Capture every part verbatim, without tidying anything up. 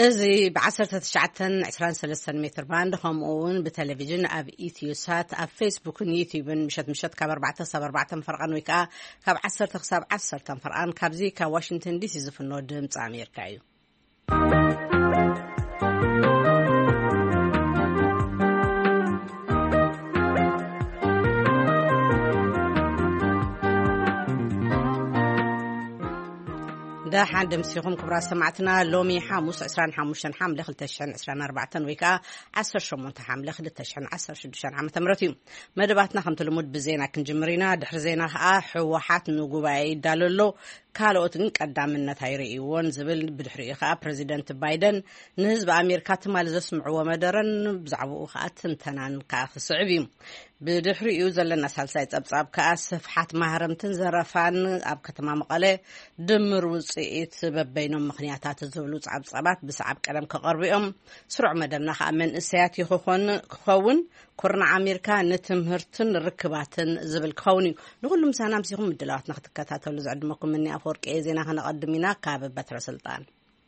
ازي بعشرة تشعتن عشرين ثلاثة متر باند خمون بتلفزيون اب ايثيوسات اب فيسبوك يوتيوب مشت مشت كاب أربعة سبعة أربعة فرقان ويكا كاب عشرة تخساب عشرة فرقان كاب زي كا واشنطن دي سي زفنو دمص أمريكا يو ده حد مسيخهم كبرى سمعتنا لومي حاموس عسران حاموشن حامل خل تشحن عسران أربعة ويكا عسر شمون تحامل خل تشحن عسر شدشان عم تمرتيم مدباتنا خمت المود بزينا كنجمرينا دحر زينا آح وحات نوجوباي دالولو كالوتن قدامنا تايري وون زبل بدحري خا بريزيدنت بايدن نهز بأمريكا تمال زسمعوا مدرن بزعبوا خاتن تنان كاخ صعبيم بدحري يوزلنا سالسايت أبصاب كأسف حات مهرم تنزرفان أب كتما مقالة دمر وصيت ببينهم مخنياتات الزبلو صعب صعبات بصعب كلام كقربيهم سرع مدرنا خا من إسيات يخون خون كورنا أمريكا نتمهرتن ركباتن زبل كوني نقول لهم سنام سيهم الدلات ناخد كتاتو لزعد مكم مني أفورك إيزينا هنقدمينا كاب بتر سلطان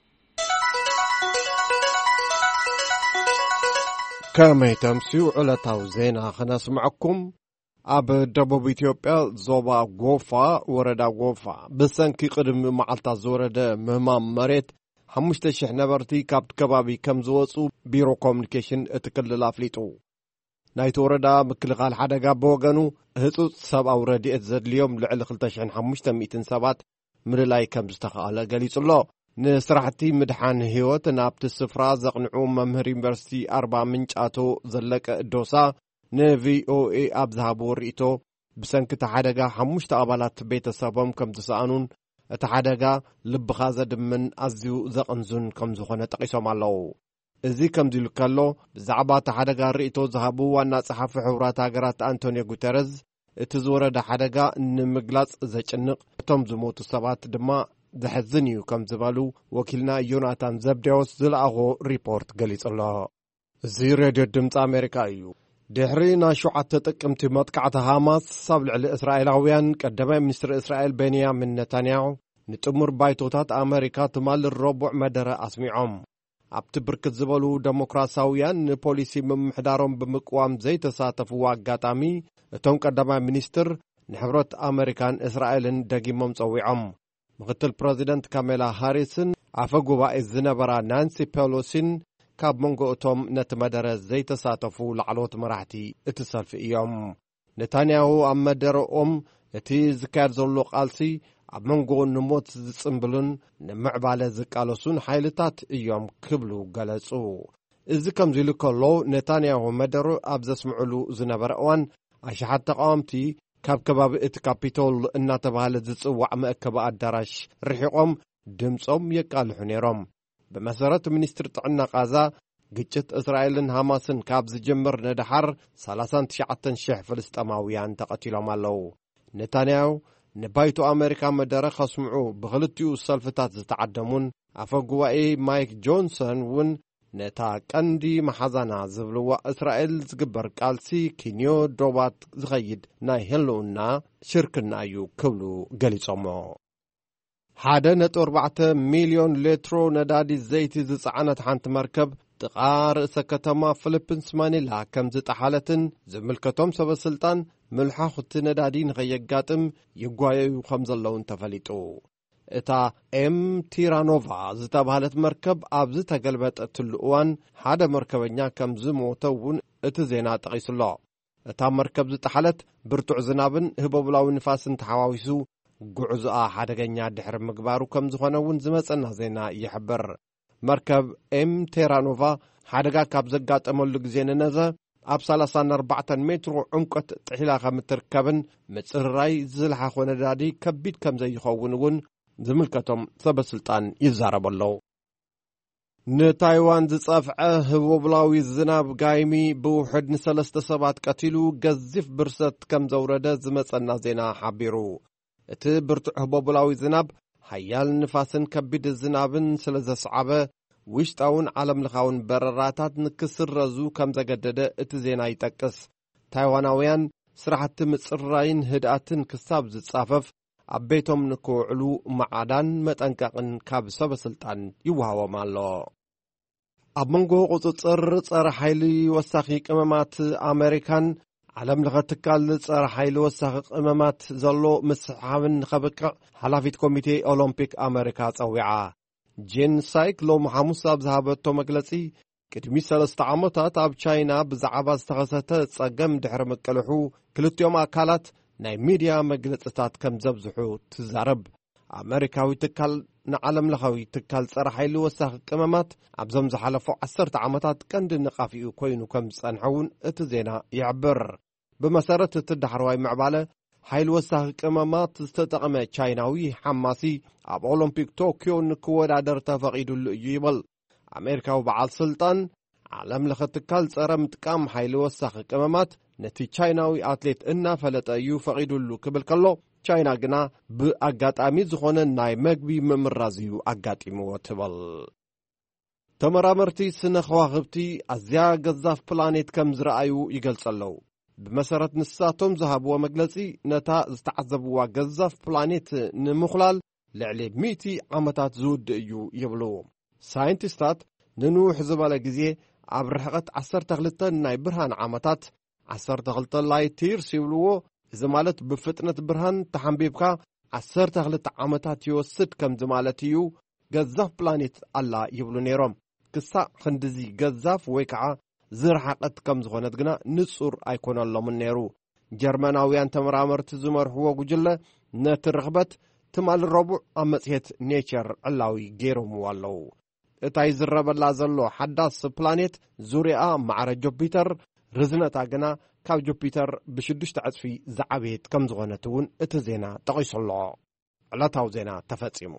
كما تمسيو على زينا خنا سمعكم أب دبوب إثيوبيا زوبا غوفا وردا غوفا بسنكي قدم معلتا زوردا مهمام مريت حمشت شح نبرتي كابت كبابي كم زوصو بيرو كومنيكيشن اتكلل افليطو نايت وردا مكلغال حدغا بوغنو هصوص سب اوريدي اتزد اليوم لعل خمسة آلاف سبعة مللاي كم زتخاله غليصلو نسرحتي مدحان هيوت نابت السفرا زقنعو ممهر يونيفرسيتي أربع منጫቶ زلق دوسا ن في او اي ابزهابو ريتو بسنك تحدغا حمشت ابالات بيتسبم كم تسانون تحدغا لبخا زدمن ازيو زقنزون كم زخونه تقيسوم الله ازي كم ديلو كالو زعبا تحدغا ريتو زهابو وانا صحافي حورات هاغرات انتونيو غوتيرز اتزوره حدغا نمغلاص زچنق توم زموت سبات دما زحزنيو كم زبالو وكيلنا يوناتان زبديوس زلاغو ريبورت غليص الله زي راديو دمص امريكا يو دحرينا شوعة تقمت مطقعة هاماس صابلع لإسرائيلاويان قدما منستر إسرائيل بنيامين نتنياهو نتمر بايتوتات أمريكا تمال الربع مدر أسمعهم عبت بركت زبالو ديمقراطياويان نبوليسي ممحدارهم بمقوام زي تساتفوا قاتامي اتون قدما منستر نحبرت أمريكان إسرائيل دقيمهم صويعهم مغتل بريزيدنت كاميلا هاريسن عفقوا الزنبرا نانسي بيلوسين كاب منغو اتوم نتمدر زي تساتفو لعلوت مراحتي اتصال ايام نتانياهو ام مدر ام اتي زكار زلو قالسي اب منغو نموت زصنبلن نمعباله زقالسون حيلتات ايام كبلو غلصو እዚ ከም ዝሉ ከሎ ነታንያሁ መደሩ ኣብ ዘስምዑሉ ዝነበረ እዋን ኣሽሓት ተቃወምቲ ካብ ከባቢ እቲ ካፒቶል እናተባሃለ ዝጽዋዕ መእከባ ኣዳራሽ ርሒቆም ድምጾም የቃልሑ ነይሮም بمسارات منستر طعنا غزة ግጭት እስራኤልን ሐማስን ካብ ዝጀምር ነድሓር ሰላሳ ትሽዓተ ሽሕ ፍልስጤማውያን ተቀቲሎም ኣለው ነታንያሁ ንባይቱ ኣሜሪካ መደረ ከስምዑ ብኽልቲኡ ሰልፍታት ዝተዓደሙን ኣፈጉባኤ ማይክ ጆንሰን ውን ነታ ቀንዲ መሓዛና ዝብልዋ እስራኤል ዝግበር ቃልሲ ኪንዮ ዶባት ዝኸይድ ናይ ህልውና ሽርክና እዩ ክብሉ ገሊጾሞ ሓደ ነጥቢ ኣርባዕተ ሚልዮን ሊትሮ ነዳዲ ዘይቲ ዝጸዓነት ሓንቲ መርከብ ጥቓ ርእሰ ከተማ ፊሊፒንስ ማኒላ ከም ዝጠሓለትን ዝምልከቶም ሰበስልጣን ምልሓኽቲ ነዳዲ ንኸየጋጥም ይጓየዩ ከም ዘለውን ተፈሊጡ እታ ኤም ቲራኖቫ ዝተባሃለት መርከብ ኣብ ዝተገልበጠትሉ እዋን ሓደ መርከበኛ ከም ዝሞተ እውን እቲ ዜና ጠቒሱሎ እታ መርከብ ዝጠሓለት ብርቱዕ ዝናብን ህበብላዊ ንፋስን ተሓዋዊሱ ጉዕዞኣ ሓደገኛ ድሕሪ ምግባሩ ከም ዝኾነ እውን ዝመጸና ዜና ይሕብር መርከብ ኤም ቴራኖቫ ሓደጋ ካብ ዘጋጠመሉ ግዜ ነነዘ ኣብ ሰላሳ ወኣርባዕተ ሜትሮ ዕምቆት ጥሒላ ከም እትርከብን ምጽራይ ዝልሓኾ ነዳዲ ከቢድ ከም ዘይኸውን እውን ዝምልከቶም ሰበስልጣን ይዛረበለው ንታይዋን ዝጸፍዐ ህቡብላዊ ዝናብ ጋይሚ ብውሕድ ንሰለስተ ሰባት ቀቲሉ ገዚፍ ብርሰት ከም ዘውረደ ዝመጸና ዜና ሓቢሩ እቲ ብርቱዕ ህቡብላዊ ዝናብ ሓያል ንፋስን ከቢድ ዝናብን ስለ ዘስዓበ ውሽጣውን ዓለምለኻውን በረራታት ንክስረዙ ከም ዘገደደ እቲ ዜና ይጠቅስ ታይዋናውያን ስራሕቲ ምጽራይን ህድኣትን ክሳብ ዝጻፈፍ ኣብ ቤቶም ንክውዕሉ መዓዳን መጠንቀቕን ካብ ሰበስልጣን ይወሃቦም ኣሎ ኣብ መንጎ ቁፅፅር ጸረ ሓይሊ ወሳኺ ቅመማት ኣሜሪካን ዓለም ለኸ ትካል ጸረ ሓይሊ ወሳኺ ቅመማት ዘሎ ምስሓብን ኸበቅዕ ሓላፊት ኮሚቴ ኦሎምፒክ ኣሜሪካ ጸዊዓ ጄን ሳይክ ሎም ሐሙስ ኣብ ዝሃበቶ መግለጺ ቅድሚ ሰለስተ ዓመታት ኣብ ቻይና ብዛዕባ ዝተኸሰተ ጸገም ድሕሪ መቀልሑ ክልቲኦም ኣካላት ናይ ሚድያ መግለጽታት ከም ዘብዝሑ ትዛረብ ኣሜሪካዊ ትካል ንዓለም ለኻዊ ትካል ጸረ ሓይሊ ወሳኺ ቅመማት ኣብዞም ዝሓለፉ ዓሰርተ ዓመታት ቀንዲ ንቓፊኡ ኮይኑ ከም ዝጸንሐውን እቲ ዜና ይዕብር ብመሰረት እቲ ዳሕረዋይ ምዕባለ ሓይሊ ወሳኺ ቅመማት ዝተጠቐመ ቻይናዊ ሓማሲ ኣብ ኦሎምፒክ ቶኪዮ ንክወዳደር ተፈቒዱሉ እዩ ይብል ኣሜሪካዊ በዓል ስልጣን ዓለም ለኸ ትካል ጸረ ምጥቃም ሓይሊ ወሳኺ ቅመማት ነቲ ቻይናዊ ኣትሌት እናፈለጠ እዩ ፈቒዱሉ ክብል ከሎ ቻይና ግና ብኣጋጣሚ ዝኾነ ናይ መግቢ ምምራዝ እዩ ኣጋጢምዎ ትብል ተመራመርቲ ስነ ኸዋኽብቲ ኣዝያ ገዛፍ ፕላኔት ከም ዝረኣዩ ይገልጸለዉ ብመሰረት ንሳቶም ዝሃብዎ መግለጺ ነታ ዝተዓዘብዋ ገዛፍ ፕላኔት ንምኽላል ልዕሊ ሚእቲ ዓመታት ዝውድእ እዩ ይብሉ ሳይንቲስታት ንንውሕ ዝበለ ግዜ ኣብ ርሕቐት ዓሰርተ ክልተ ናይ ብርሃን ዓመታት ዓሰርተ ክልተ ላይት ይርስ ይብልዎ እዚ ማለት ብፍጥነት ብርሃን ተሓንቢብካ ዓሰርተ ክልተ ዓመታት ይወስድ ከም ዝማለት እዩ ገዛፍ ፕላኔት ኣላ ይብሉ ነይሮም ክሳዕ ክንዲዚ ገዛፍ ወይ ከዓ ዝረሓቐት ከም ዝኾነት ግና ንጹር ኣይኮነሎምን ነይሩ ጀርመናውያን ተመራመርቲ ዝመርሕዎ ጉጅለ ነቲ ርኽበት ትማል ረቡዕ ኣብ መጽሔት ኔቸር ዕላዊ ገይሮምዎ ኣለዉ እታይ ዝረበላ ዘሎ ሓዳስ ፕላኔት ዙርያኣ ማዕረ ጁፒተር ርዝነታ ግና ካብ ጁፒተር ብሽዱሽተ ዕጽፊ ዝዓበየት ከም ዝኾነት እውን እቲ ዜና ጠቒሱሎ ዕለታዊ ዜና ተፈጺሙ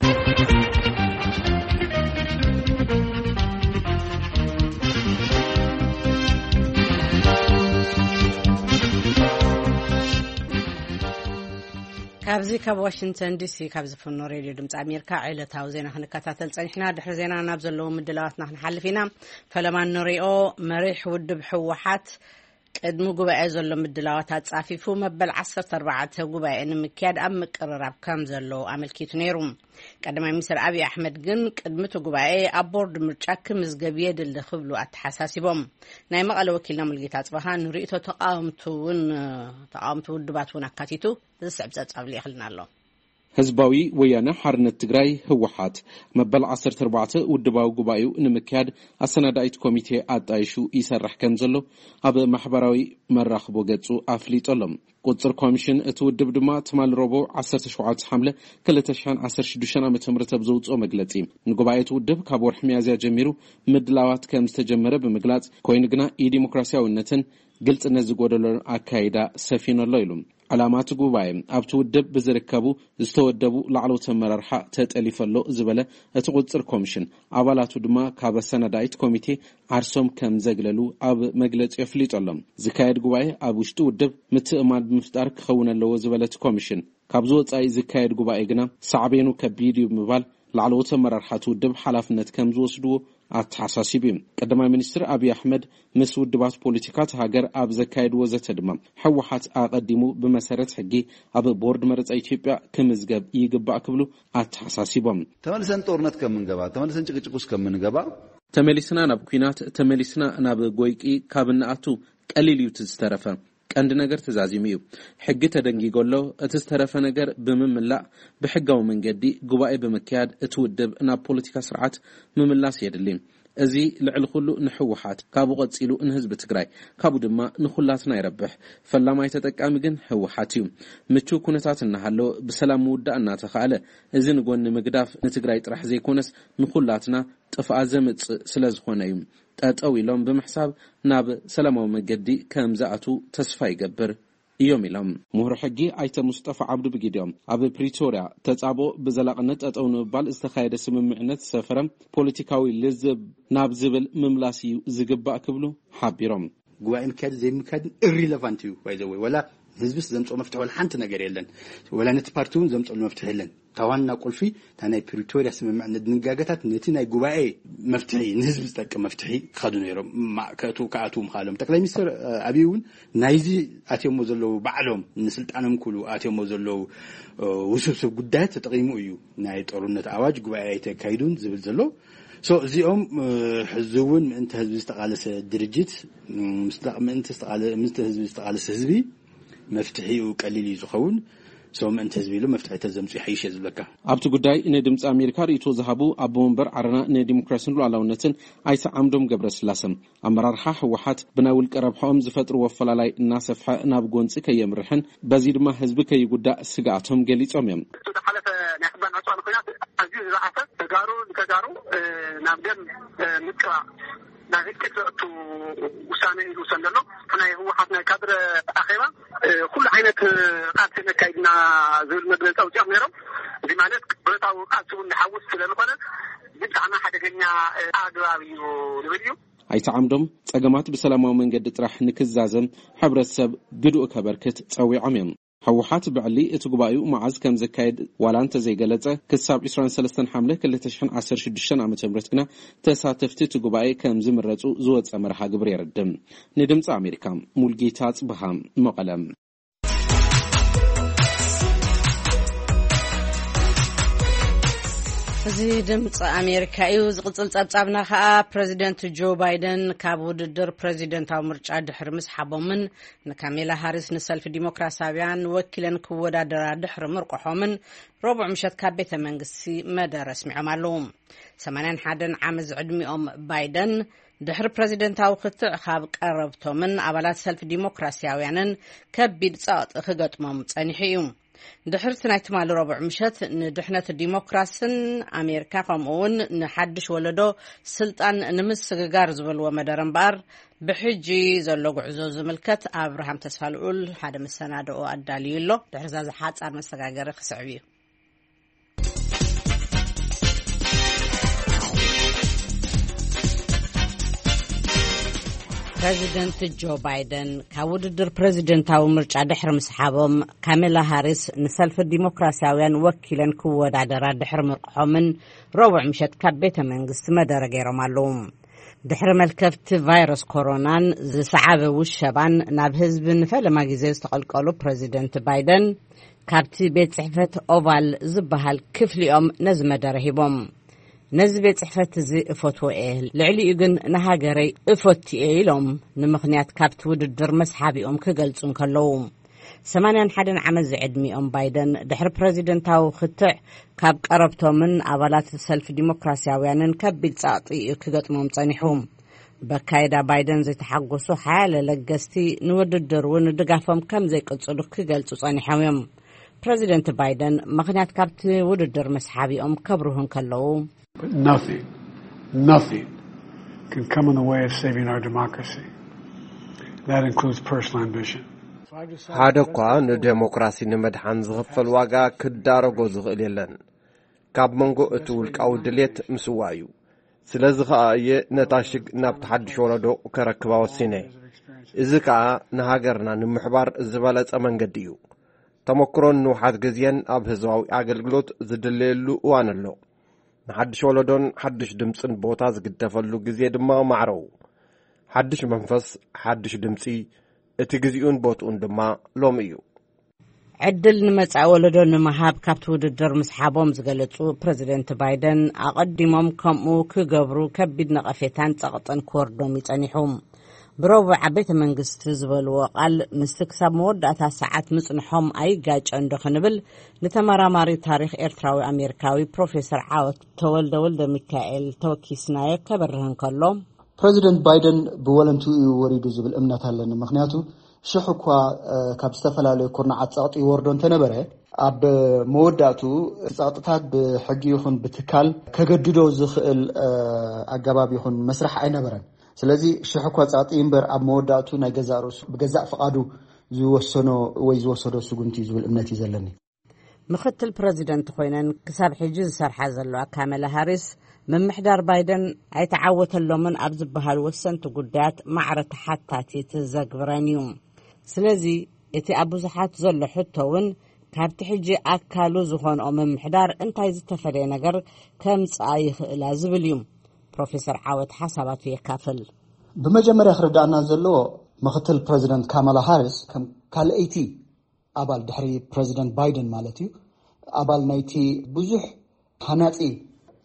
ካብዚ ካብ ዋሽንግተን ዲሲ ካብ ዝፍኖ ሬድዮ ድምፂ ኣሜሪካ ዕለታዊ ዜና ክንከታተል ጸኒሕና ድሕሪ ዜና ናብ ዘለዉ ምድላዋትና ክንሓልፍ ኢና ፈለማ ንሪኦ መሪሕ ውድብ ሕወሓት ቅድሚ ጉባኤ ዘሎ ምድላዋት ኣጻፊፉ መበል ዓሰርተ ኣርባዕተ ጉባኤ ንምክያድ ኣብ ምቅርራብ ከም ዘሎ ኣመልኪቱ ነይሩ ቀዳማይ ሚኒስትር ኣብይ ኣሕመድ ግን ቅድሚቲ ጉባኤ ኣብ ቦርድ ምርጫ ክምዝገብ የድሊ ክብሉ ኣተሓሳሲቦም ናይ መቐለ ወኪልና ሙልጌታ ጽባሃ ንሪእቶ ተቃውምቱውን ተቃውምቱ ውድባት እውን ኣካቲቱ ዝስዕብ ጸብጻብ ይኽልና ኣሎ ህዝባዊ ወያነ ሓርነት ትግራይ ህወሓት መበል ዓሰርተ ኣርባዕተ ውድባዊ ጉባኤኡ ንምክያድ ኣሰናዳኢት ኮሚቴ ኣጣይሹ ይሰርሕ ከም ዘሎ ኣብ ማሕበራዊ መራኽቦ ገጹ ኣፍሊጦሎም ቁጽር ኮሚሽን እቲ ውድብ ድማ ትማል ረቡዕ ዓሰርተ ሸውዓተ ሐምለ ክልተ ሽሕን ዓሰርተ ሽዱሽተ ዓመተ ምህረት ዘውጽኦ መግለጺ ንጉባኤቱ ውድብ ካብ ወርሒ ሚያዝያ ጀሚሩ ምድላዋት ከም ዝተጀመረ ብምግላጽ ኮይኑ ግና ኢዲሞክራሲያዊነትን ግልጽነት ዝጎደሎን ኣካይዳ ሰፊነሎ ኢሉ ዓላማት ጉባኤ ኣብቲ ውድብ ብዝርከቡ ዝተወደቡ ላዕለዎት ኣመራርሓ ተጠሊፈሎ ዝበለ እቲ ቁጽር ኮሚሽን ኣባላቱ ድማ ካብ ኣሰናዳኢት ኮሚቴ ዓርሶም ከም ዘግለሉ ኣብ መግለጺ ኣፍሊጦሎም ዝካየድ ጉባኤ ኣብ ውሽጢ ውድብ ምትእማን ብምፍጣር ክኸውን ኣለዎ ዝበለ እቲ ኮሚሽን ካብዚ ወጻኢ ዝካየድ ጉባኤ ግና ሳዕቤኑ ከቢድ እዩ ብምባል ላዕለዎት ኣመራርሓ ውድብ ሓላፍነት ከም ዝወስድዎ ኣተሓሳሲቡ ቀዳማይ ሚኒስትር ኣብይ ኣሕመድ ምስ ውድባት ፖለቲካት ሃገር ኣብ ዘካየድዎ ዘተ ድማ ሕወሓት ኣቀዲሙ ብመሰረት ሕጊ ኣብ ቦርድ መረፃ ኢትዮጵያ ክምዝገብ ይግባእ ክብሉ ኣተሓሳሲቦም ተመልሰን ጦርነት ከምንገባ ተመልሰን ጭቅጭቁስ ከምንገባ ተመሊስና ናብ ኩናት ተመሊስና ናብ ጎይቂ ካብናኣቱ ቀሊል እዩ ዝተረፈ ቀንዲ ነገር ተዛዚሙ እዩ ሕጊ ተደንጊጎሎ እቲ ዝተረፈ ነገር ብምምላእ ብሕጋዊ መንገዲ ጉባኤ ብምክያድ እቲ ውድብ ናብ ፖለቲካ ስርዓት ምምላስ የድሊ እዚ ልዕሊ ኩሉ ንሕወሓት ካብኡ ቀፂሉ ንህዝቢ ትግራይ ካብኡ ድማ ንኹላትና ይረብሕ ፈላማይ ተጠቃሚ ግን ሕወሓት እዩ ምቹ ኩነታት እናሃሎ ብሰላም ውዳእ እናተኻለ እዚ ንጎኒ ምግዳፍ ንትግራይ ጥራሕ ዘይኮነስ ንኹላትና ጥፍኣ ዘምጽእ ስለ ዝኾነ እዩ ጠጠው ኢሎም ብምሕሳብ ናብ ሰላማዊ መገዲ ከም ዝኣቱ ተስፋ ይገብር እዮም ኢሎም ምሁር ሕጊ ኣይተ ሙስጠፋ ዓብዱ ብጊድዮም ኣብ ፕሪቶሪያ ተጻቦ ብዘላቅነት ጠጠው ንባል ዝተኻየደ ስምምዕነት ሰፈረም ፖለቲካዊ ልዝብ ናብ ዝብል ምምላስ እዩ ዝግባእ ክብሉ ሓቢሮም ጉባኤ ምክያድ ዘይምክያድ ኢሪሌቫንት እዩ ባይዘወይ ወላ ህዝብስ ዘምጾ መፍትሕ ወላ ሓንቲ ነገር የለን ወላ ነቲ ፓርቲውን ዘምጾ መፍትሕ የለን ታዋና ቁልፊ ታናይ ፕሪቶሪያ ስምምዕነት ድንጋገታት ነቲ ናይ ጉባኤ መፍትሒ ንህዝብ ዝጠቅም መፍትሒ ክኸዱ ነይሮም ማእከቱ ከኣቱ ምኻሎም ጠቅላይ ሚኒስትር ኣብይውን ናይዚ ኣትየሞ ዘለው ባዕሎም ንስልጣኖም ኩሉ ኣትየሞ ዘለው ውስብስብ ጉዳያት ተጠቂሙ እዩ ናይ ጦርነት ኣዋጅ ጉባኤ ኣይተካይዱን ዝብል ዘሎ ሶ እዚኦም ሕዝቡን ምእንተ ህዝቢ ዝተቃለሰ ድርጅት ምእንተ ዝተቃለ ምእንተ ህዝቢ ዝተቃለሰ ህዝቢ መፍትሒኡ ቀሊል እዩ ዝኸውን ሶም እንተ ህዝቢ ሉ መፍትሒ ተዘምጽ ይሕይሽ ዝብለካ ኣብቲ ጉዳይ ንድምጽ አሜሪካ ሪእቶ ዝሃቡ ኣብ መንበር ዓረና ንዲሞክራሲን ሉዓላውነትን ኣይተ ዓምዶም ገብረስላሰም ኣመራርሓ ህወሓት ብናውል ቀረብሖም ዝፈጥርዎ ፈላላይ እናሰፍሐ ናብ ጎንፂ ከየምርሕን በዚ ድማ ህዝቢ ከይጉዳእ ስጋኣቶም ገሊጾም እዮም ተሓለፈ ናይ ሕባን ኣጽዋር ኮይናት ኣዝዩ ዝራዓፈ ተጋሩ ተጋሩ ናብ ደም ምቅራ ናብ እትክቱ ውሳኔ ኢሉ ሰንደሎ ናይ ህወሓት ናይ ካድረ ኣኼባ ኩሉ ዓይነት ቃልሲ ነካይድና ዝብል መግለፂ ኣውፅኦም ነይሮም እዚ ማለት ብረታዊ ቃልሲ እውን ንሓውስ ስለዝኾነ ብጣዕሚ ሓደገኛ ኣግባብ እዩ ንብል እዩ ኣይተ ዓምዶም ጸገማት ብሰላማዊ መንገዲ ጥራሕ ንክዛዘም ሕብረተሰብ ግድኡ ከበርክት ጸዊዖም እዮም ህወሓት ብዕሊ እቲ ጉባኤኡ መዓዝ ከም ዘካየድ ዋላ እንተ ዘይገለጸ ክሳብ عشرين وثلاثين ሐምለ ሁለት ሺህ ዓሰርተ ሽዱሽተ ዓመተ ምህረት ግና ተሳተፍቲ እቲ ጉባኤ ከም ዝምረጹ ዝወጸ መርሃ ግብሪ የረድም ንድምጽ አሜሪካ ሙልጌታ ጽብሃ መቀለም እዚ ድምጽ አሜሪካ እዩ ዝቅጽል ጸብጻብና ኸኣ ፕሬዚደንት ጆ ባይደን ካብ ውድድር ፕሬዚደንታዊ ምርጫ ድሕሪ ምስሓቦምን ንካሜላ ሃሪስ ንሰልፊ ዲሞክራሲያውያን ወኪለን ክወዳደራ ድሕሪ ምርቆሖምን ረቡዕ ምሸት ካብ ቤተ መንግስቲ መደረ ስሚዖም ኣለዉ ثمانية وثمانين ዓመት ዝዕድሚኦም ባይደን ድሕሪ ፕሬዚደንታዊ ክትዕ ካብ ቀረብቶምን ኣባላት ሰልፊ ዲሞክራሲያውያንን ከቢድ ጸቕጢ ክገጥሞም ጸኒሑ እዩ ድሕሪ ናይ ትማል ረቡዕ ምሸት ንድሕነት ዲሞክራሲን አሜሪካ ከምኡውን ንሓድሽ ወለዶ ስልጣን ንምስግጋር ዝበልዎ መደረ እምበር ብሕጂ ዘሎ ጉዕዞ ዝምልከት ኣብርሃም ተስፋልኡል ሓደ መሰናድኦ ኣዳልዩ ኣሎ ድሕሪ ዛ ሓጻር መሰጋገሪ ክስዕብ እዩ ፕሬዚደንት ጆ ባይደን ካብ ውድድር ፕሬዚደንታዊ ምርጫ ድሕሪ ምስሓቦም ካሜላ ሃሪስ ንሰልፊ ዲሞክራሲያውያን ወኪለን ክወዳደራ ድሕሪ ምርቆሖምን ረቡዕ ምሸት ካብ ቤተ መንግስቲ መደረ ገይሮም ኣለዉ ድሕሪ መልከፍቲ ቫይረስ ኮሮናን ዝሰዓበ ውሸባን ናብ ህዝቢ ንፈለማ ግዜ ዝተቐልቀሉ ፕሬዚደንት ባይደን ካብቲ ቤት ጽሕፈት ኦቫል ዝበሃል ክፍሊኦም ነዚ መደረ ሂቦም ነዚ ቤት ጽሕፈት እዚ እፈትወ ልዕሊኡ ግን ንሃገረይ እፈትየ ኢሎም ንምኽንያት ካብቲ ውድድር መስሓቢኦም ክገልጹን ከለዉ ثمانية وثمانين ዓመት ዝዕድሚኦም ባይደን ድሕሪ ፕሬዚደንታዊ ክትዕ ካብ ቀረብቶምን ኣባላት ሰልፊ ዲሞክራሲያውያንን ከቢድ ጸቕጢ ክገጥሞም ጸኒሖም በካይዳ ባይደን ዘይተሓጎሱ ሓያለ ለገስቲ ንውድድር እውን ድጋፎም ከም ዘይቅጽሉ ክገልጹ ጸኒሖም እዮም ፕሬዚደንት ባይደን ምኽንያት ካብቲ ውድድር መስሓቢኦም ከብርሁን ከለዉ But nothing, nothing can come in the way of saving our democracy. That includes personal ambition. ሓደ እኳ ንዴሞክራሲ ንመድሓን ዝኽፈል ዋጋ ክዳረጎ ዝኽእል የለን ካብ መንጎ እቲ ውልቃዊ ድሌት ምስዋ እዩ ስለዚ ከዓ እየ ነታ ሽግ ናብ ተሓድሽ ወለዶ ከረክባ ወሲነ እዚ ከዓ ንሃገርና ንምሕባር ዝበለጸ መንገዲ እዩ ተመክሮን ንውሓት ግዜን ኣብ ህዝባዊ ኣገልግሎት ዝድለየሉ እዋን ኣሎ ንሓድሽ ወለዶን ሓድሽ ድምፅን ቦታ ዝግደፈሉ ግዜ ድማ ማዕረው ሓድሽ መንፈስ ሓድሽ ድምፂ እቲ ግዜኡን ቦትኡን ድማ ሎም እዩ ዕድል ንመጻኢ ወለዶ ንምሃብ ካብቲ ውድድር ምስሓቦም ዝገለጹ ፕሬዚደንት ባይደን ኣቐዲሞም ከምኡ ክገብሩ ከቢድ ነቐፌታን ጸቕጥን ክወርዶም ይጸኒሖም ብረቡዕ ቤተ መንግስቲ ዝበልዎ ቃል ምስቲ ክሳብ መወዳእታ ሰዓት ምጽንሖም ኣይጋጨን ዶ ክንብል ንተመራማሪ ታሪኽ ኤርትራዊ ኣሜሪካዊ ፕሮፌሰር ዓወት ተወልደ ወልደ ሚካኤል ተወኪስናየ ከበርህን ከሎ ፕሬዚደንት ባይደን ብወለንቱ ወሪዱ ዝብል እምነት ኣለኒ ምክንያቱ ሽሕ እኳ ካብ ዝተፈላለዩ ኩርናዓት ጸቕጢ ወርዶ እንተነበረ ኣብ መወዳእቱ ጸቕጥታት ብሕጊ ይኹን ብትካል ከገድዶ ዝኽእል ኣገባብ ይኹን መስራሕ ኣይነበረን ስለዚ ሽሕ እኳ ጸቕጢ እምበር ኣብ መወዳእቱ ናይ ገዛእ ርእሱ ብገዛእ ፍቓዱ ዝወሰኖ ወይ ዝወሰዶ ስጉምቲ ዝብል እምነት እዩ ዘለኒ ምክትል ፕሬዚደንት ኮይነን ክሳብ ሕጂ ዝሰርሓ ዘለዋ ካሜላ ሃሪስ ምምሕዳር ባይደን ኣይተዓወተሎምን ኣብ ዝበሃል ወሰንቲ ጉዳያት ማዕረ ተሓታቲት ዘግብረን እዩ ስለዚ እቲ ኣብ ብዙሓት ዘሎ ሕቶ እውን ካብቲ ሕጂ ኣካሉ ዝኾንኦ ምምሕዳር እንታይ ዝተፈለየ ነገር ከምጽኣ ይኽእላ ዝብል እዩ ፕሮፌሰር ዓወት ሓሳባቱ የካፍል ብመጀመርያ ክርዳእና ዘለዎ ምክትል ፕሬዚደንት ካሜላ ሃሪስ ከም ካልአይቲ ኣባል ድሕሪ ፕሬዚደንት ባይደን ማለት እዩ ኣባል ናይቲ ብዙሕ ሃናጺ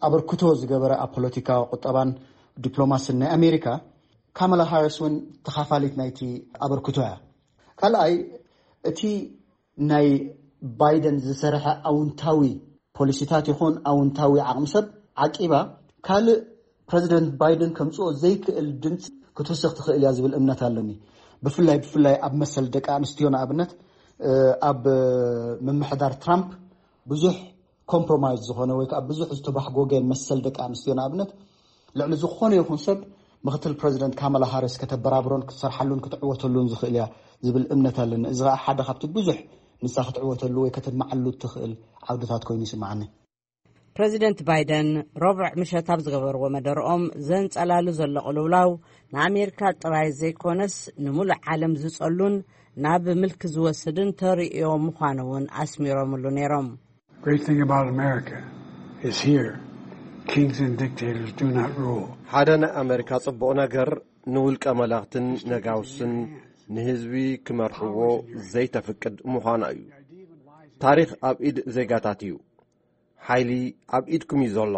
ኣበርክቶ ዝገበረ ኣብ ፖለቲካ ቁጠባን ዲፕሎማሲን ናይ ኣሜሪካ ካማላ ሃሪስ ውን ተኻፋሊት ናይቲ ኣበርክቶ እያ ካልኣይ እቲ ናይ ባይደን ዝሰርሐ ኣውንታዊ ፖሊሲታት ይኹን ኣውንታዊ ዓቕምሰብ ዓቂባ ካልእ ፕሬዚደንት ባይደን ከምፅኦ ዘይክእል ድምፂ ክትውስኽ ትኽእል እያ ዝብል እምነት ኣለኒ ብፍላይ ብፍላይ ኣብ መሰል ደቂ ኣንስትዮ ንኣብነት ኣብ ምምሕዳር ትራምፕ ብዙሕ ኮምፕሮማይዝ ዝኾነ ወይ ከዓ ብዙሕ ዝተባሕጎገን መሰል ደቂ ኣንስትዮ ንኣብነት ልዕሊ ዝኾነ ይኹን ሰብ ምክትል ፕሬዚደንት ካማላ ሃሪስ ከተበራብሮን ክትሰርሓሉን ክትዕወተሉን ዝኽእል እያ ዝብል እምነት ኣለኒ እዚ ከዓ ሓደ ካብቲ ብዙሕ ንሳ ክትዕወተሉ ወይ ከተማዓሉ ትኽእል ዓውድታት ኮይኑ ይስማዓኒ ፕሬዚደንት ባይደን ረቡዕ ምሸት ኣብ ዝገበርዎ መደረኦም ዘንጸላሉ ዘሎ ቅልውላው ንኣሜሪካ ጥራይ ዘይኮነስ ንሙሉእ ዓለም ዝጸሉን ናብ ምልክ ዝወስድን ተርእዮ ምዃኑ እውን ኣስሚሮምሉ ነይሮም Great thing about America is here kings and dictators do not rule ሓደ ናይ ኣሜሪካ ጽቡቕ ነገር ንውልቀ መላእኽትን ነጋውስን ንህዝቢ ክመርሕዎ ዘይተፍቅድ ምዃኑ እዩ ታሪኽ ኣብ ኢድ ዜጋታት እዩ ሓይሊ ኣብ ኢድኩም እዩ ዘሎ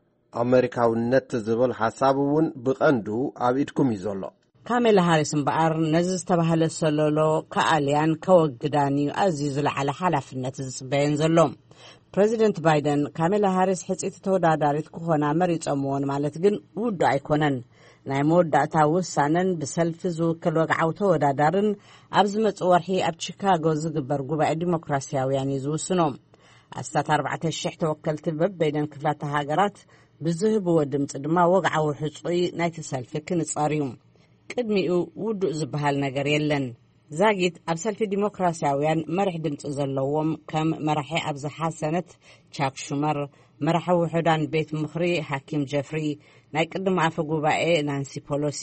ኣሜሪካውነት ዝብል ሓሳብ እውን ብቐንዱ ኣብ ኢድኩም እዩ ዘሎ ካሜላ ሃሪስ እምበኣር ነዚ ዝተባህለ ሰለሎ ከኣልያን ከወግዳን እዩ ኣዝዩ ዝለዓለ ሓላፍነት ዝጽበየን ዘሎ ፕሬዚደንት ባይደን ካሜላ ሃሪስ ሕፂት ተወዳዳሪት ክኾና መሪፆምዎን ማለት ግን ውዱ ኣይኮነን ናይ መወዳእታ ውሳነን ብሰልፊ ዝውክል ወግዓዊ ተወዳዳርን ኣብ ዝመጽእ ወርሒ ኣብ ቺካጎ ዝግበር ጉባኤ ዲሞክራስያውያን እዩ ዝውስኖም ኣስታት ኣርባዕተ ሽሕ ተወከልቲ በበይደን ክፍላት ሃገራት ብዝህብዎ ድምፂ ድማ ወግዓዊ ሕጹይ ናይቲ ሰልፊ ክንጸር እዩ ቅድሚኡ ውዱእ ዝበሃል ነገር የለን ዛጊት ኣብ ሰልፊ ዲሞክራስያውያን መሪሕ ድምፂ ዘለዎም ከም መራሒ ኣብ ዝሓሰነት ቻክ ሹመር መራሒ ውሕዳን ቤት ምኽሪ ሃኪም ጀፍሪ ናይ ቅድሚ ኣፈ ጉባኤ ናንሲ ፖሎሲ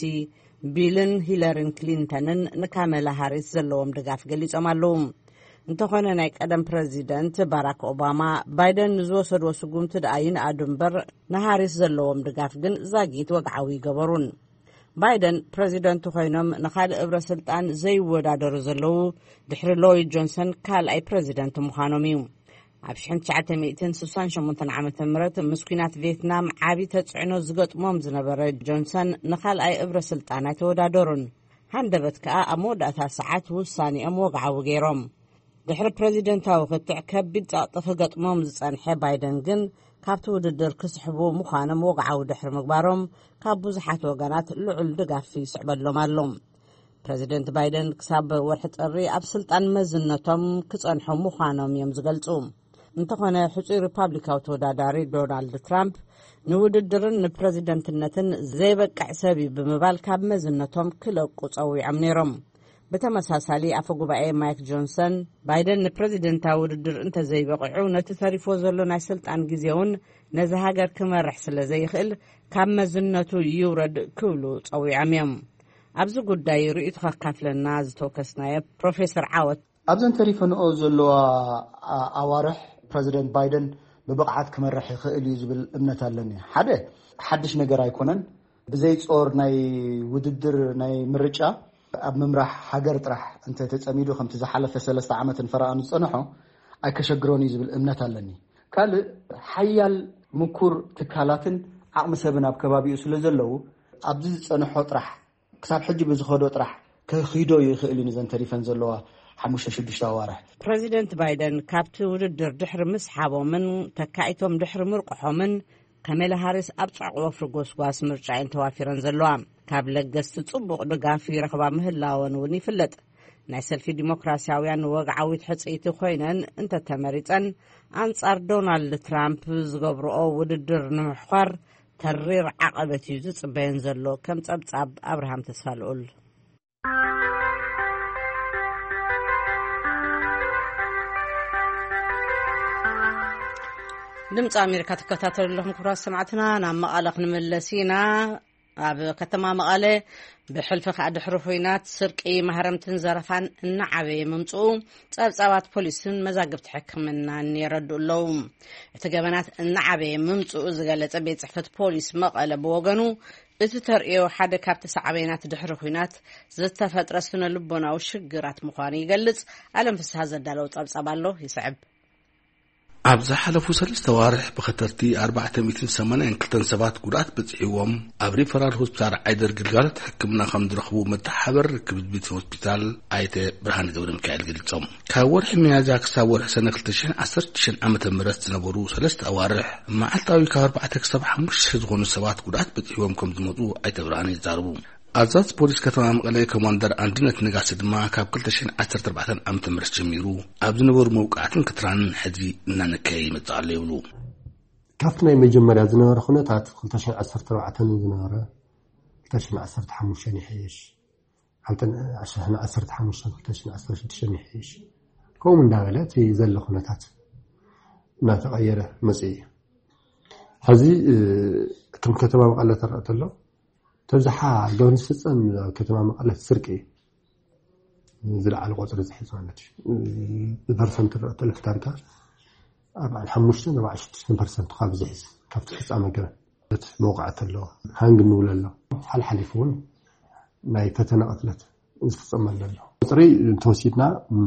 ቢልን ሂለሪን ክሊንተንን ንካሜላ ሃሪስ ዘለዎም ድጋፍ ገሊጾም ኣለዉ እንተኾነ ናይ ቀደም ፕሬዚደንት ባራክ ኦባማ ባይደን ዝወሰድዎ ስጉምቲ ደኣ ይንኣዱ እምበር ንሃሪስ ዘለዎም ድጋፍ ግን ዛጊት ወግዓዊ ይገበሩን ባይደን ፕሬዚደንት ኮይኖም ንኻልእ እብረ ስልጣን ዘይወዳደሩ ዘለዉ ድሕሪ ሎይድ ጆንሰን ካልኣይ ፕሬዚደንት ምዃኖም እዩ ኣብ ሽሕን ትሽዓተ ስሳን ሸሞንተ ዓመተ ምህረት ምስ ኩናት ቪየትናም ዓቢ ተጽዕኖ ዝገጥሞም ዝነበረ ጆንሰን ንኻልኣይ እብረ ስልጣን ኣይተወዳደሩን ሃንደበት ከዓ ኣብ መወዳእታ ሰዓት ውሳኔኦም ወግዓዊ ገይሮም ድሕሪ ፕሬዚደንታዊ ክትዕ ከቢድ ጸቕጢ ክገጥሞም ዝጸንሐ ባይደን ግን ካብቲ ውድድር ክስሕቡ ምዃኖም ወግዓዊ ድሕሪ ምግባሮም ካብ ብዙሓት ወገናት ልዑል ድጋፍ ይስዕበሎም ኣሎ ፕሬዚደንት ባይደን ክሳብ ወርሒ ጥሪ ኣብ ስልጣን መዝነቶም ክጸንሑ ምዃኖም እዮም ዝገልጹ እንተኾነ ሕጹይ ሪፓብሊካዊ ተወዳዳሪ ዶናልድ ትራምፕ ንውድድርን ንፕሬዚደንትነትን ዘይበቃዕ ሰብ ብምባል ካብ መዝነቶም ክለቁ ጸዊዖም ነይሮም በተመሳሳሊ ኣፈ ጉባኤ ማይክ ጆንሰን ባይደን ንፕሬዚደንታዊ ውድድር እንተዘይበቕዑ ነቲ ተሪፎ ዘሎ ናይ ስልጣን ግዜውን ነዚ ሃገር ክመርሕ ስለ ዘይኽእል ካብ መዝነቱ ይውረድ ክብሉ ጸዊዖም እዮም ኣብዚ ጉዳይ ርእይቱ ከካፍለና ዝተወከስናየ ፕሮፌሰር ዓወት ኣብዘን ተሪፈንኦ ዘለዋ ኣዋርሕ ፕሬዚደንት ባይደን ብብቕዓት ክመርሕ ይኽእል እዩ ዝብል እምነት ኣለኒ ሓደ ሓድሽ ነገር ኣይኮነን ብዘይ ጾር ናይ ውድድር ናይ ምርጫ ኣብ ምምራሕ ሃገር ጥራሕ እንተ ተጸሚዱ ከምቲ ዝሓለፈ ሰለስተ ዓመትን ፈረኣኑ ዝጸንሖ ኣይከሸግሮን እዩ ዝብል እምነት ኣለኒ ካልእ ሓያል ምኩር ትካላትን ዓቕሚ ሰብን ኣብ ከባቢኡ ስለ ዘለዉ ኣብዚ ዝጸንሖ ጥራሕ ክሳብ ሕጂ ብዝኸዶ ጥራሕ ክኺዶ ይኽእል እዩ ዘን ተሪፈን ዘለዋ ሓሙሽተ ሽዱሽተ ኣዋርሕ ፕሬዚደንት ባይደን ካብቲ ውድድር ድሕሪ ምስሓቦምን ተካኢቶም ድሕሪ ምርቅሖምን ካሜላ ሃሪስ ኣብ ጻዕቆ ፍርጎስጓስ ምርጫ እየን ተዋፊረን ዘለዋ ካብ ለገስቲ ጽቡቕ ድጋፍ ይረኽባ ምህላወን እውን ይፍለጥ ናይ ሰልፊ ዲሞክራስያውያን ወግዓዊት ሕጽይቲ ኮይነን እንተተመሪፀን ኣንጻር ዶናልድ ትራምፕ ዝገብርኦ ውድድር ንምሕኳር ተሪር ዓቐበት እዩ ዝጽበየን ዘሎ ከም ጸብጻብ ኣብርሃም ተስፋልኡል ድምፂ ኣሜሪካ ተከታተሉ ለኹም ክቡራት ሰማዕትና ናብ መቐለ ክንመለስ ኢና ኣብ ከተማ መቐለ ብሕልፊ ከዓ ድሕሪ ኩናት ስርቂ ማህረምትን ዘረፋን እናዓበየ ምምጽኡ ጸብጻባት ፖሊስን መዛግብቲ ሕክምናን የረድኡ ኣለዉ እቲ ገበናት እናዓበየ ምምጽኡ ዝገለጸ ቤት ጽሕፈት ፖሊስ መቐለ ብወገኑ እቲ ተርእዮ ሓደ ካብቲ ሰዓበይናት ድሕሪ ኩናት ዝተፈጥረ ስነ ልቦናዊ ሽግራት ምዃኑ ይገልጽ ኣለም ፍስሓ ዘዳለው ጸብጻብ ኣሎ ይስዕብ أبز حلفوا سلسة وارح بخطرتي أربعة مئة ثمانية كلتن سبات قرات بتعيوم أبري فرار هوسبيتال عيدر قلقالت حكمنا خمد رخبو متحبر كبت بيت هوسبيتال آية برهان دور مكايل قلتهم كاورح ميازاك ساورح سنة كلتشين عصرت تشين عمة مرست نبورو سلسة وارح مع التاوي كأربعة كسبح مش تغون سبات قرات بتعيوم كم دموضو آية برهان يزاربو أزاز بوليس كتمام قلي كماندر عندنا تنقاس دما كاب كلتشين عصرت أربعة عمة مرست جميرو أبز نبور موقعاتن كتران حدي نانكاي متعليولو كافنا مجمّر أزنار خناتات كلتشين عصرت أربعة زنارة كلتشين عصرت حموشان يحيش حتى عشان عصرت حموشان كلتشين عصرت شدشان يحيش كوم داولات في زل خناتات ما تغير مزية هذه كم كتبة مقالة ترأت الله تبزحها قبل السنة كتبة مقالة سرقي زرع الغوطر زحي صانتش برسنت ترأت الله تاركا أربعة حموشتن أربعة شدشن برسنت خاب زحيز كابت حس أماكن موقعة الله هانج نقول الله حل حليفون ما يفتنا قتلت نستصمم الله طريق توسيدنا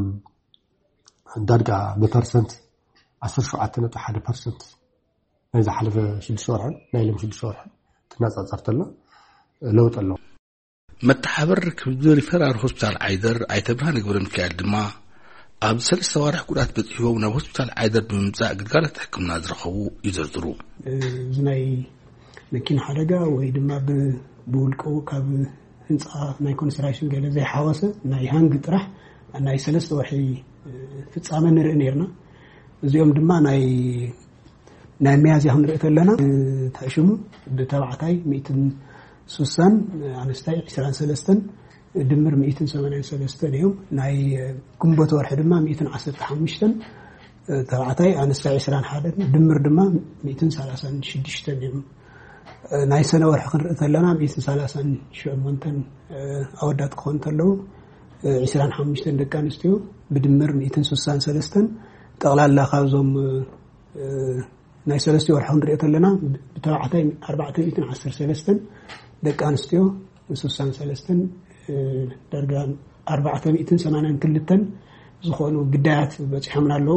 درجة ببرسنت عشر شعاتنا تحد برسنت إذا حلف شد شورها نايلم شد شورها تناس أصرت الله لو تقلوا متحبر كبدور فرار هوسبيتال عيدر عيتبرهن قبل مكايل دما أبز سلسة وارح قرات بتحيوه وناب هوسبيتال عيدر بممزاق قلقالة حكمنا درخوه يزرزرو زناي لكن حرقة ويدما بولكو كاب هنصا ما يكون سرايشن قال زي حواسة ناي هانج طرح ناي سلسة وحي فتصامة نرئنيرنا زيوم دما ناي ناي ميازي هم رئت لنا تأشمو بتابعتاي مئتن سوسان عنستاي عسران سلستن دمر مئتن سمانين سلستن يوم ناي كمبوت ورح دما مئتن عسر حمشتن تابعتاي عنستاي عسران حادث دمر دما مئتن سلاسان شدشتن يوم ناي سنة ورح قرأت لنا مئتن سلاسان شو منتن أودات كونت له عسران حمشتن دكانستيو بدمر مئتن سوسان سلستن تغلال الله خازم ناي سلستيو ورح قرأت لنا بتابعتاي أربعة مئتن عسر سلستن دكانستيو سوسان سلستن درجان أربعة مئتن سمانين كلتن زخونو قدات بتحمل له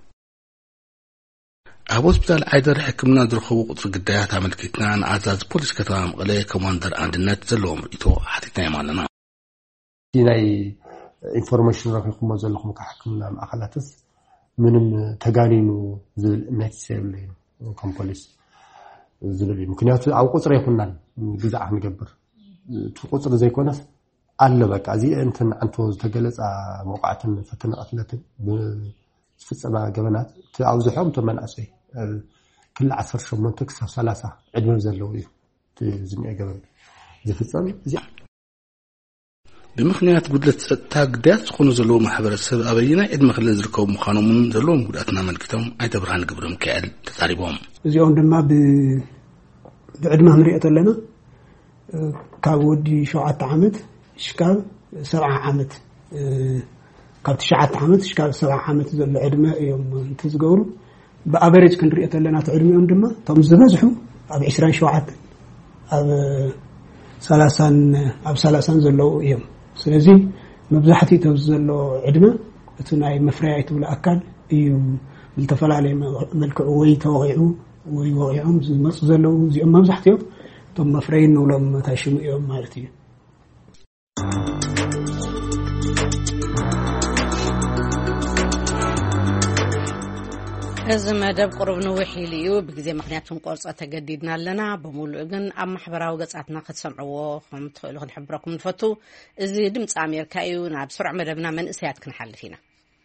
هوسبيتال عيدر حكمنا درخو قطر قدايات عملكتنا عن عزاز بوليس كتام غلي كماندر عندنا تزلوم رئيتو حتيتنا يمالنا ديناي انفورميشن رقم مزلكم كحكمنا مأخلاتس منم تقانينو زل نتسيبلين كم بوليس زلبي ممكنيات أو قطر يكونن بزعه نقبر قطر زي كونس ألا بك عزي أنت أنتو تجلس موقعة فتنة أثلت في السبع جبنات تعوزهم تمن أسي كل عصر شو من تكسر ثلاثة عدم زلوي تزني جبل زي في السبع زي بمخنيات قدرت تاقدات تكون زلوا محبر السبب أبينا عدم خلي زركوا مخانومن زلوا قدرتنا ملكتهم عتبرهن قبرهم كأل تتعربهم زيهم دما ب بعدم مريئة لنا كابودي شوعة عمد شكال سبعة عمد كابت شعات عمد شكال سبعة عمد زل عدمة يوم تزقورو بأبريج كن رئيت لنا تعلمي يوم دما طم زبزحو أب عشرين شوعات أب ثلاثان أب ثلاثان زلو يوم سلزي مبزحتي توزلو عدمة بتناي مفرعي ولا أكل يوم بالتفل عليه ملك وي توقعو وي وقعهم زي مص زلو زي مبزحتي يوم طم مفرعين ولم تشم يوم مالتي እዚ መደብ ቁርብ ንውሕ ኢሉ እዩ ብግዜ ምክንያቱም ቆርፀ ተገዲድና ኣለና ብሙሉእ ግን ኣብ ማሕበራዊ ገጻትና ክትሰምዕዎ ከም ትኽእሉ ክንሕብረኩም ንፈቱ እዚ ድምፂ ኣሜሪካ እዩ ናብ ስሩዕ መደብና መንእሰያት ክንሓልፍ ኢና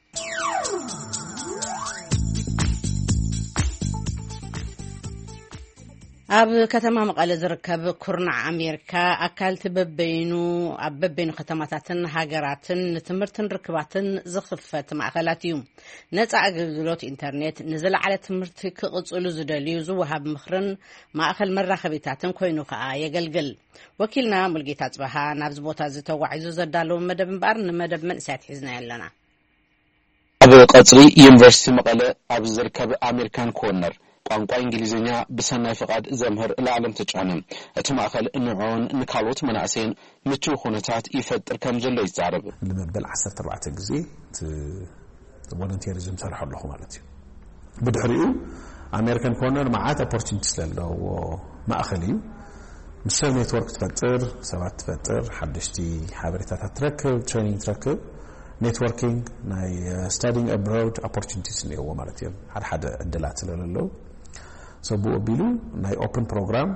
ኣብ ከተማ መቐለ ዝርከብ ኩርናዕ ኣሜሪካ ኣካል ትበበይኑ ኣብ በበይኑ ከተማታትን ሃገራትን ንትምህርትን ርክባትን ዝኽፈት ማእከላት እዩ ነፃ ኣገልግሎት ኢንተርኔት ንዝለዓለ ትምህርቲ ክቕፅሉ ዝደልዩ ዝወሃብ ምኽርን ማእከል መራኸቢታትን ኮይኑ ከዓ የገልግል ወኪልና ሙልጌታ ጽባሃ ናብዚ ቦታ ዝተጓዒዙ ዘዳለዉ መደብ እምበር ንመደብ መንእሰያት ሒዝና ኣለና ኣብ ቀጽሪ ዩኒቨርሲቲ መቐለ ኣብ ዝርከብ ኣሜሪካን ኮርነር ቋንቋ እንግሊዝኛ ብሰናይ ፍቃድ ዘምህር ለዓለም ተጫነም እቲ ማእከል ንዑን ንካልኦት መናእሰይን ምቹው ኩነታት ይፈጥር ከም ዘሎ ይዛረብ ለመበል ዓሰርተ ኣርባዕተ ግዜ ቮለንቲሪዝም ሰርሐለኹ ማለት እዩ بدحريو أمريكان كورنر معات opportunities للو مأخليو مسوي نتورك تفتر سبات تفتر حدشتي حابريتات تركب training تركب networking ناي studying abroad opportunities اللي هو مالتين هذا حدا الدلات للو so بو بيلو ناي open program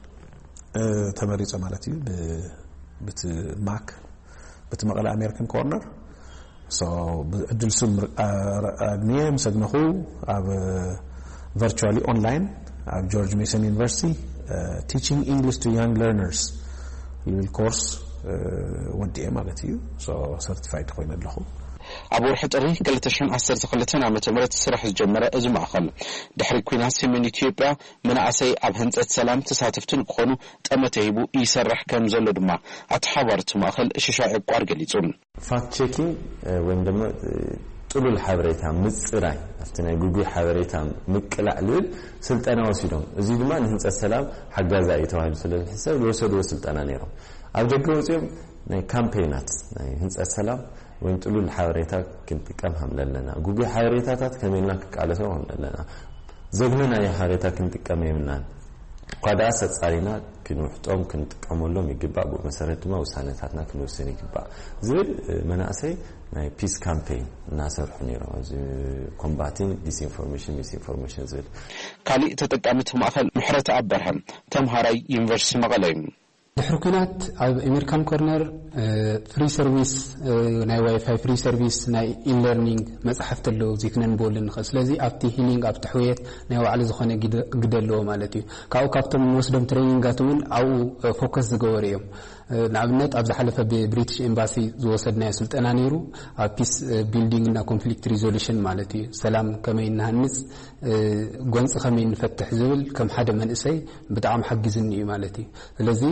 أه تمريض مالتي ب بت ماك بتمقل أمريكان كورنر so بدل سم أغنية مسجنخو أب virtually online at George Mason University uh, teaching English to young learners level course ودي مالتي so certified خوين لهم أبو الحطري قالت شن عسر تخلتنا عم تمرت السرح الجمرة أزم عقل دحري كوينا سيمن إثيوبيا من عسي أبهنت السلام تساتفتن بخونو تأمتهيبو يسرح كم زلو دما أتحبرت مأخل ششاع قوار قليتون fact checking وين دم طول الحبريتها مصراي افتنا جوجل حبريتها مقلع لول سلطنا وسيدهم زي دما نهنص السلام حجازا يتواهل سلال حساب وسدوا سلطنا نيرو أبجدوا ناي كامبينات ناي هنص السلام وين طول الحبريتها كنت كمهم لنا جوجل حبريتات كمينا على سوهم لنا زغمنا يا حبريتها كنت كمينا قادا سصارينا كنوحطوم كنت قمولهم يجبا بو مسارت ما وسانتاتنا كنوسن يجبا زل مناسي ناي بيس كامبين ناصر حنيرو كومباتين ديس انفورميشن ميس انفورميشن زل كالي تتقامتهم أخل محرة أبرهم تمهاري يونيفرسيتي مقاليم الحكومات أمريكان كورنر فري سيرفيس ناي واي فاي فري سيرفيس ناي إن ليرنينج مصحفت له زيكنن بولن خاص لذي أبتي هيلينج أبتي حويت ناي وعلى زخانة جدلوا مالتي كأو كابتن مسلم ترينينجاتون أو فوكس زجوريهم نعمت أبز حلفة ببريتش إمباسي زوصلنا سلطنا نيرو بيس بيلدينج نا كونفليكت ريزوليشن مالتي سلام كمين نهنس جونس خمين فتح زول كم حدا من إسي بدعم حق زني مالتي لذي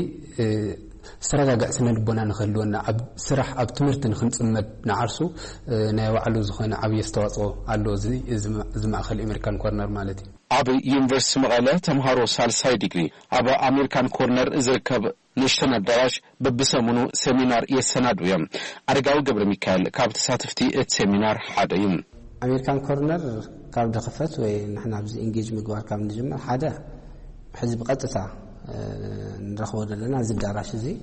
سرقة سنة لبنا نخلونا أب سرح أب تمرت نخنص مد نعرسو نايو على زخنا عبي يستوصو على زي زم أخل أمريكان كورنر مالتي أبي يونيفرسيتي مقالة تمهارو سالساي ديجري أبا أمريكان كورنر زركب نشتنا الدراج ببسمونو سيمينار يسنادو يم أرجعو قبل ميكال كابت ساتفتي ات سيمينار حادين أمريكان كورنر كاب دخفت ونحن عبز إنجيج مقوار كاب نجمع حدا حزب قطتا نرخو لنا زب دراش زي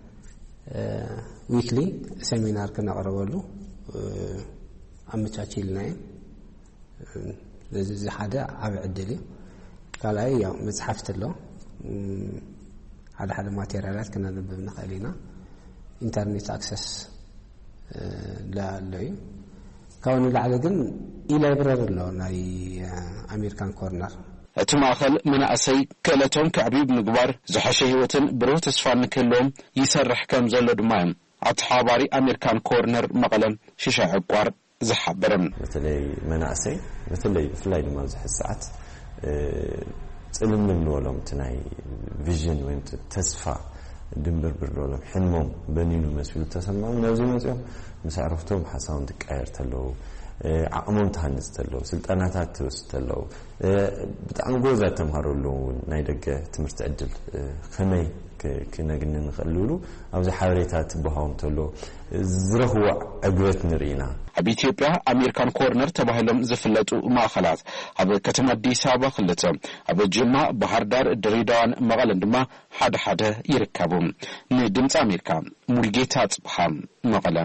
ويكلي سيمينار كنا قربوا أمتشاتي لنا زي حدا عب عدلي قال أي يوم متحفت له على حدا ماتيريالات كنا نبنى خلينا إنترنت أكسس لا لي كون العددين إلى برر له ناي أمريكان كورنر تماخل من أسي كلتهم كعبيب نقبار زحشي هوتن برو تسفان كلهم يسرح كم زلو دمايم أتحاباري أمريكان كورنر مقلم شيشا عقوار زحبرم مثلي من أسي مثلي فلاي لما زح الساعات تسلم من لولم تناي فيجن وين تسفى دمبر برلولم حلمهم بنينو مسؤول تسمعون نازل مسؤول مسعرفتهم حساون دقاير تلو عقمهم تهنس تلو سلطاناتات توست تلو بتعم جوزا تمهروا له نايدق تمرت أجل خمي كنا قلنا نخلولو أو زي حواريتات بهاهم تلو زرهو أقوات نرينا أبي إثيوبيا أمريكان كورنر تباهلهم زفلتو ما خلاص أبي كتمة دي سابا خلتهم أبي جمع بحردار دريدان مغلندما حد حد يركبهم ندمت أمريكا ملقيتات بحام مغلم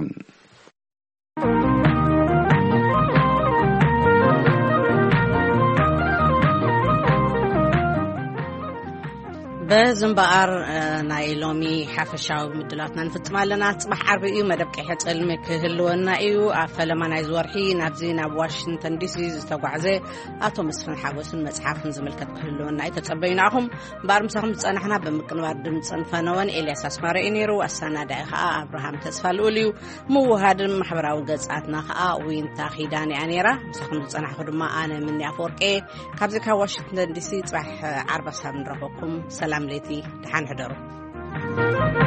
بزنبار نايلومي حفشاو مدلاتنا نفتما لنا تصبح عربي مدب كيحت علمك هلونا ايو افلما نايز ورحي نابزينا بواشنطن دي سي زتوقعزي اتو مسفن حاوسن مصحف نزملكت هلونا اي تتصبيناهم بار مسخم تصنحنا بمقنبار دمص فنوان الياس اسماري نيرو السنادا خا ابراهام تسفالوليو موهاد محبراو غصاتنا خا وينتا خيداني انيرا مسخم تصنحو دما انا من يافورقي كابزكا واشنطن دي سي صباح عربة سام نرافقكم سلام ليتي دحان حضروا